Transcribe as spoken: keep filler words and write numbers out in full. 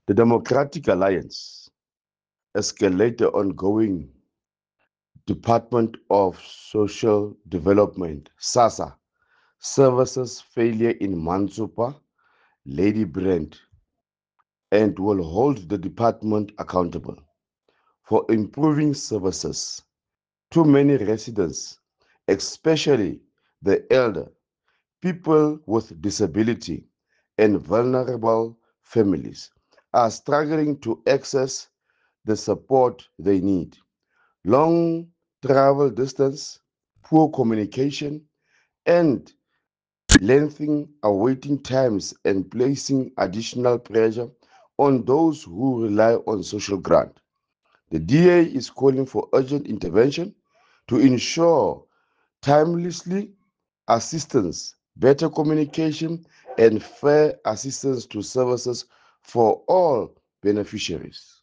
The Democratic Alliance escalated the ongoing Department of Social Development, SASSA, services failure in Mansupa, Lady Brand, and will hold the department accountable for improving services. Too many residents, especially the elder, people with disability, and vulnerable families, are struggling to access the support they need. Long travel distance, poor communication, and lengthening awaiting times and placing additional pressure on those who rely on social grant. The D A is calling for urgent intervention to ensure timelessly assistance, better communication, and fair assistance to services for all beneficiaries.